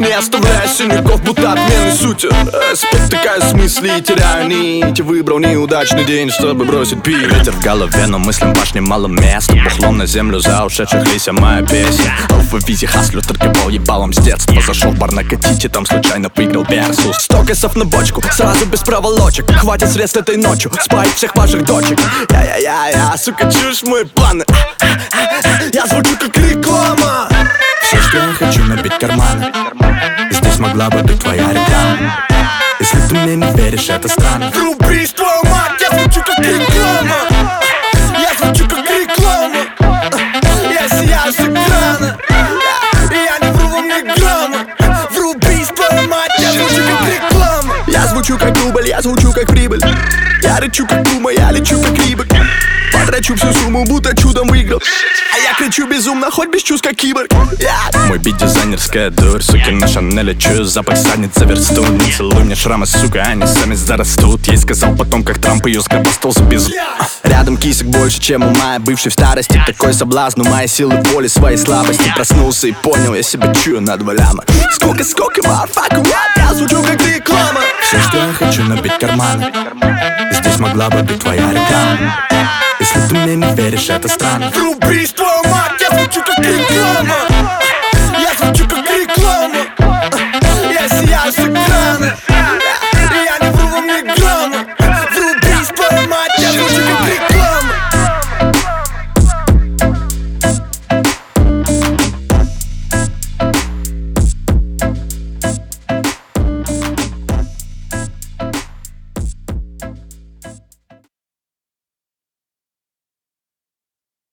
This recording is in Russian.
не оставляя синяков, будто отменной сути. Спотыкаюсь в мысли и теряю нить. Выбрал неудачный день, чтобы бросить пить. Ветер в голове, но мыслям башни мало места. Бухлом на землю за ушедших лися моя песня. Алфа-визе хаслю, торговал ебалом с детства. Зашел в бар накатить и там случайно выиграл Версус. 100 кэсов на бочку, сразу без проволочек. Хватит средств этой ночью, спать всех ваших дочек. Я, сука, чушь мой план. Я звучу как реклама. Все, что я хочу, набить карманы. Здесь могла бы быть твоя реклама. Если ты мне не веришь, это странно. Врубись, твою мать, я звучу как реклама. Я звучу как реклама. Я сияю с экрана. Я не вру вам ни грамма. Врубись, твою мать, я звучу как реклама. Я звучу как рубль, я звучу как прибыль. Я рычу как дума, я лечу как рибок. Потрачу всю сумму, будто чудом выиграл. А я кричу безумно, хоть без чувств, как киборг. Мой бит дизайнерская дурь, суки на Шанеле. Чую запах задницы за версту. Не целуй мне шрамы, сука, они сами зарастут. Ей сказал потом, как Трамп ее сгробастал за без. Рядом кисок больше, чем у моей бывшей в старости. Такой соблазн, у моей силы воли, своей слабости. Проснулся и понял, я себя чую на 2 ляма. Сколько, motherfucker, я звучу как реклама. Все, что я хочу, набить карманы. Здесь могла бы быть твоя реклама. Если ты мне не веришь, это странно. Врубись, твою мать, я звучу как реклама. Я звучу как реклама. Я сияю с экрана.